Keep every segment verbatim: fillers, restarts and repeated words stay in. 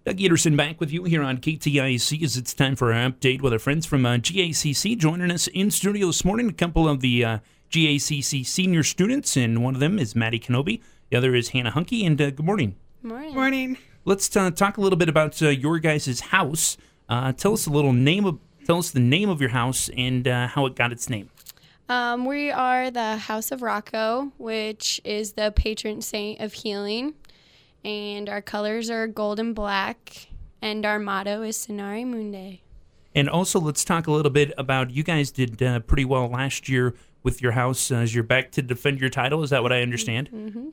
Doug Anderson back with you here on K T I C as it's time for our update with our friends from uh, G A C C. Joining us in studio this morning, a couple of the uh, G A C C senior students, and one of them is Maddie Kenobi. The other is Hannah Hunke, and uh, good morning. Morning. Morning. Let's uh, talk a little bit about uh, your guys' house. Uh, tell us a little name of, tell us the name of your house and uh, how it got its name. Um, we are the House of Rocco, which is the patron saint of healing. And our colors are gold and black, and our motto is Sonare Mundi. And also, let's talk a little bit about, you guys did uh, pretty well last year with your house uh, as you're back to defend your title. Is that what I understand? Mm-hmm.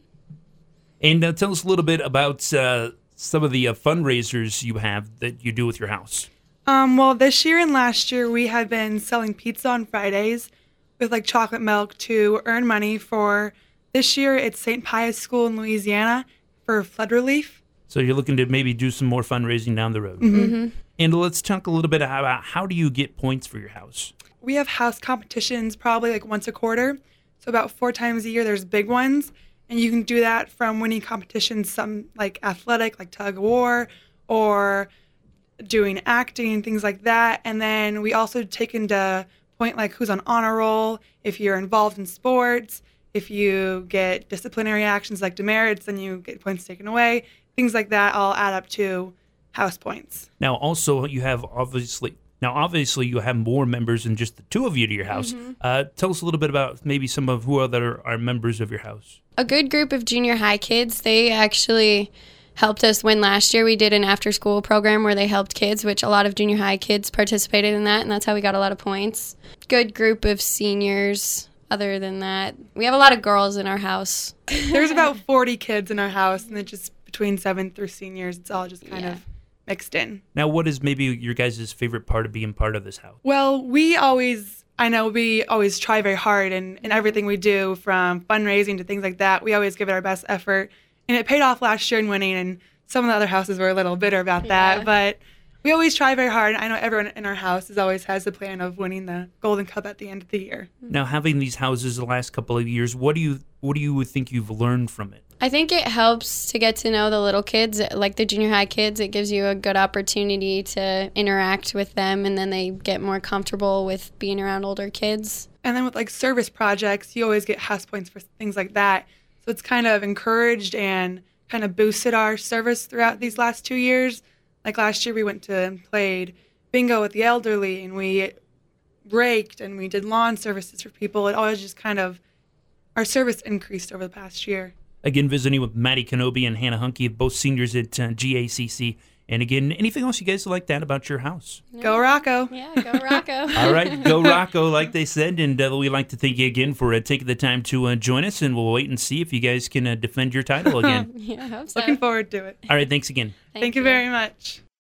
And uh, tell us a little bit about uh, some of the uh, fundraisers you have that you do with your house. Um, well, this year and last year, we had been selling pizza on Fridays with like chocolate milk to earn money for, this year it's Saint Pius School in Louisiana for flood relief. So you're looking to maybe do some more fundraising down the road. Mm-hmm. And let's talk a little bit about how do you get points for your house? We have house competitions probably like once a quarter. So about four times a year, there's big ones. And you can do that from winning competitions, some like athletic, like tug of war, or doing acting, things like that. And then we also take into point like who's on honor roll, if you're involved in sports. If you get disciplinary actions like demerits, then you get points taken away. Things like that all add up to house points. Now, also, you have obviously now obviously you have more members than just the two of you to your house. Mm-hmm. Uh, tell us a little bit about maybe some of who other are members of your house. A good group of junior high kids. They actually helped us win last year. We did an after-school program where they helped kids, which a lot of junior high kids participated in that, and that's how we got a lot of points. Good group of seniors. Other than that, we have a lot of girls in our house. There's about forty kids in our house, and it's just between seventh through seniors. It's all just kind Yeah. of mixed in. Now, what is maybe your guys' favorite part of being part of this house? Well, we always, I know we always try very hard in, in everything we do, from fundraising to things like that. We always give it our best effort. And it paid off last year in winning, and some of the other houses were a little bitter about that. Yeah. But we always try very hard. I know everyone in our house is always has the plan of winning the Golden Cup at the end of the year. Now, having these houses the last couple of years, what do you what do you think you've learned from it? I think it helps to get to know the little kids, like the junior high kids. It gives you a good opportunity to interact with them, and then they get more comfortable with being around older kids. And then with like service projects, you always get house points for things like that. So it's kind of encouraged and kind of boosted our service throughout these last two years. Like last year we went to and played bingo with the elderly, and we raked and we did lawn services for people. It always just kind of, our service increased over the past year. Again, visiting with Maddie Kenobi and Hannah Hunke, both seniors at uh, G A C C. And again, anything else you guys like that about your house? Go Rocco. Yeah, go Rocco. All right, go Rocco, like they said. And uh, we'd like to thank you again for uh, taking the time to uh, join us. And we'll wait and see if you guys can uh, defend your title again. Yeah, I hope so. Looking forward to it. All right, thanks again. Thank, you very much.